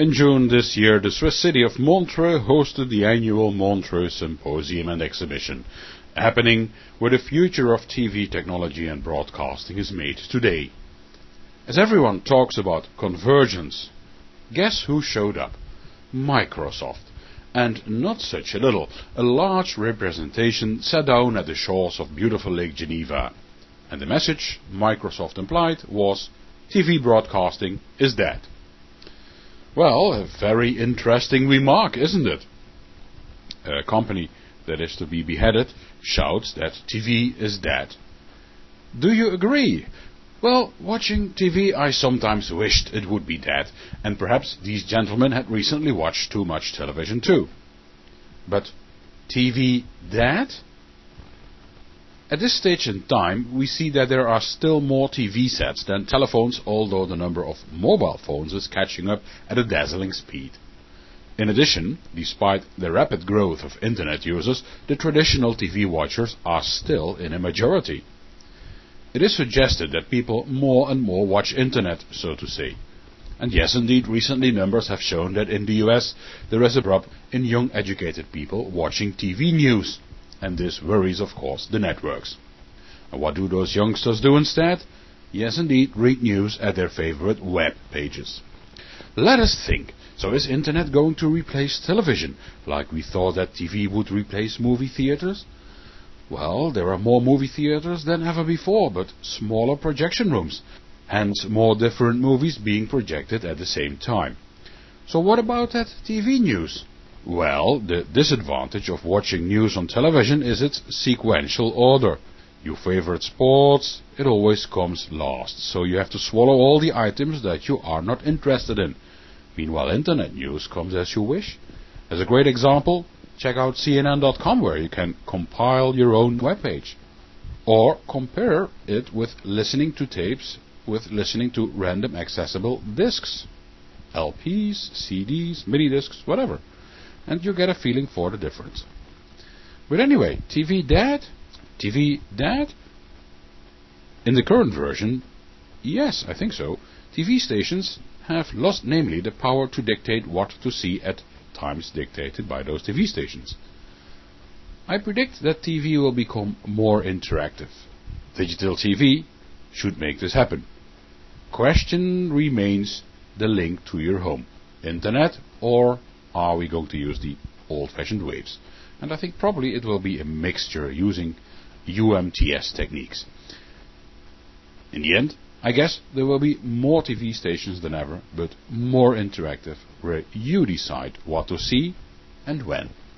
In June this year, the Swiss city of Montreux hosted the annual Montreux Symposium and Exhibition, happening where the future of TV technology and broadcasting is made today. As everyone talks about convergence, guess who showed up? Microsoft. And not such a little. A large representation sat down at the shores of beautiful Lake Geneva. And the message Microsoft implied was, TV broadcasting is dead. Well, a very interesting remark, isn't it? A company that is to be beheaded shouts that TV is dead. Do you agree? Well, watching TV I sometimes wished it would be dead, and perhaps these gentlemen had recently watched too much television too. But TV dead? At this stage in time, we see that there are still more TV sets than telephones, although the number of mobile phones is catching up at a dazzling speed. In addition, despite the rapid growth of internet users, the traditional TV watchers are still in a majority. It is suggested that people more and more watch internet, so to say. And yes, indeed, recently numbers have shown that in the US there is a drop in young educated people watching TV news. And this worries, of course, the networks. And what do those youngsters do instead? Yes, indeed, read news at their favorite web pages. Let us think. So is internet going to replace television, like we thought that TV would replace movie theaters? Well, there are more movie theaters than ever before, but smaller projection rooms, hence more different movies being projected at the same time. So what about that TV news? Well, the disadvantage of watching news on television is its sequential order. Your favorite sports, it always comes last, so you have to swallow all the items that you are not interested in. Meanwhile, internet news comes as you wish. As a great example, check out CNN.com, where you can compile your own webpage. Or compare it with listening to tapes, with listening to random accessible discs. LPs, CDs, mini discs, whatever. And you get a feeling for the difference. But anyway, TV dead? TV dead? In the current version, yes, I think so. TV stations have lost namely the power to dictate what to see at times dictated by those TV stations. I predict that TV will become more interactive. Digital TV should make this happen. Question remains the link to your home. Internet, or are we going to use the old-fashioned waves? And I think probably it will be a mixture using UMTS techniques. In the end, I guess there will be more TV stations than ever, but more interactive, where you decide what to see and when.